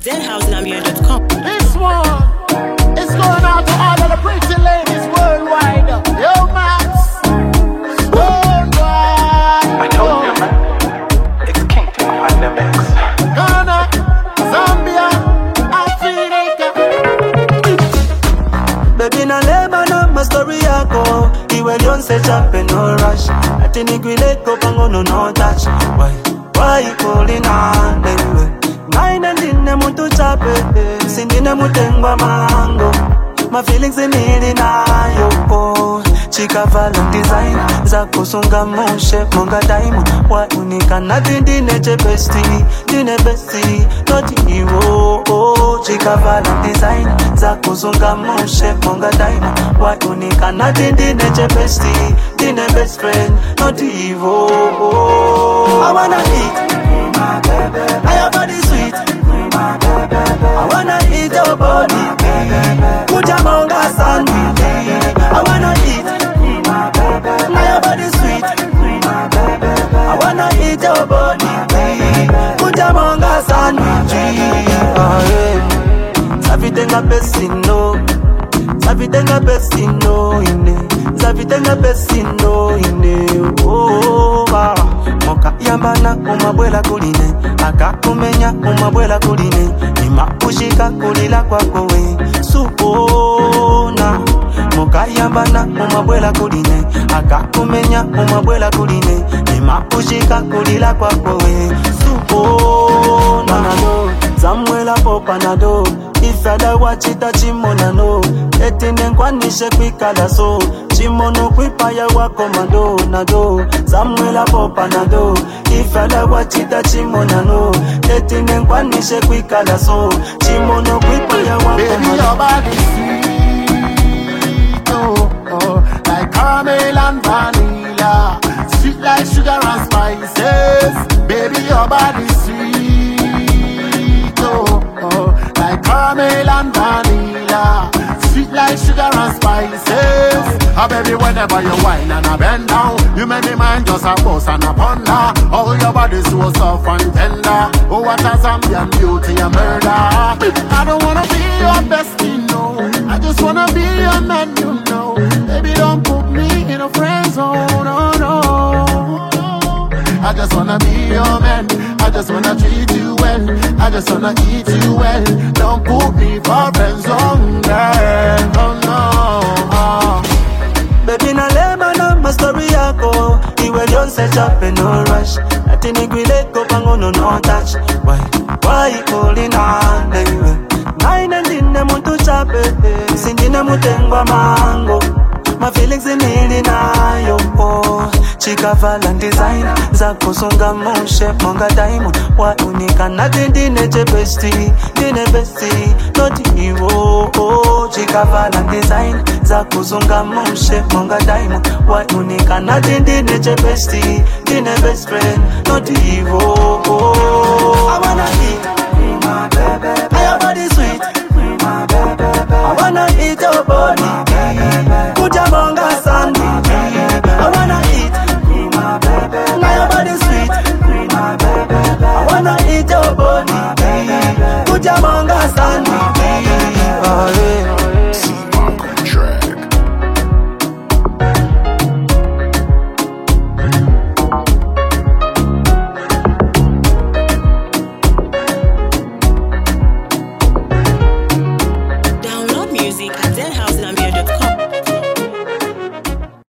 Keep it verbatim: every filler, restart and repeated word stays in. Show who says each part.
Speaker 1: zen house gambia dot com.
Speaker 2: This one is going out to all of the pretty ladies worldwide. Yo, Max. Worldwide.
Speaker 3: I told you, man. It's King to on the mix.
Speaker 2: Ghana, Zambia, Africa.
Speaker 4: Baby na Lebanon, my story yako. Iwe lionse chape no rush. Ati nigwileko pango no no touch. Why, why you calling on anyway? Naina ndine muntu chape. Sindine mutengwa mango. My feelings in it na yo. Chika vala design. Zako sunga moshe monga daimo. Why unika nothing dine che bestie. Dine bestie. Not you. Chika vala design. Zako sunga moshe monga daimo. Why unika nothing dine che bestie. Dine best friend. Not you. I wanna eat my baby. I have body sweet my baby. I wanna eat your body. Put your monga sandwich. I wanna eat my baby. I have body sweet my baby. I wanna eat your body. Put your monga sandwich. Oh yeah. Savitenga pesino. Savitenga pesino ine. Savitenga pesino ine. Oh ah. Moka yambana umabuela kuline. Aka kumenya umabuela kuline. Nima ushika kulila kwa kowe. Supona. Moka yambana umabuela kuline. Aka kumenya umabuela kuline. Nima ushika kulila kwa kowe. Supona. Panado, Samuela po panado. Ifada wachita chimona no. Etine nkwanishe kwikala so. Chimono kwipaya wa komando nado. Samuela po panado. Ifada wachita chimona no. Etine nkwanishe kwikala so. Chimono kwipaya wa komando.
Speaker 2: Baby, your body sweet, oh, oh, like caramel and vanilla, sweet like sugar and spices. Baby, your body sweet, oh, oh, like caramel and vanilla, sweet like sugar and spices. Oh baby, whenever you whine and I bend down, you make me mind just a bust and a ponder. Oh, your body so soft and tender. Oh, what a Zambian beauty, a murder. I don't wanna be your bestie, no. I just wanna be your man, you know. Baby, don't put me in a friend zone, oh no. I just wanna be your man. I just wanna treat you well. I just wanna eat you well. Don't put me for friend zone, girl, oh no. Oh.
Speaker 4: Baby na Lebanon, my story yako. Iwe lionse chape no rush. Ati nigwileko pango no no touch. Why, why you calling on anyway? Naina ndine muntu chape. Sindine mutengwa mango. My feelings in it na yo. Chika vala design. Zako sunga moshe monga daimo. Why unika nothing dine che bestie. Dine bestie. Not you. Chika vala design. Zako sunga moshe monga daimo. Why unika nothing dine che bestie. Dine best friend. Not you. I wanna eat my baby. I have body sweet my baby. I wanna eat your body. Put your monga sandwich. I wanna eat my baby. I have body sweet my baby. I wanna eat your body. Put your monga sandwich. Oh, yeah.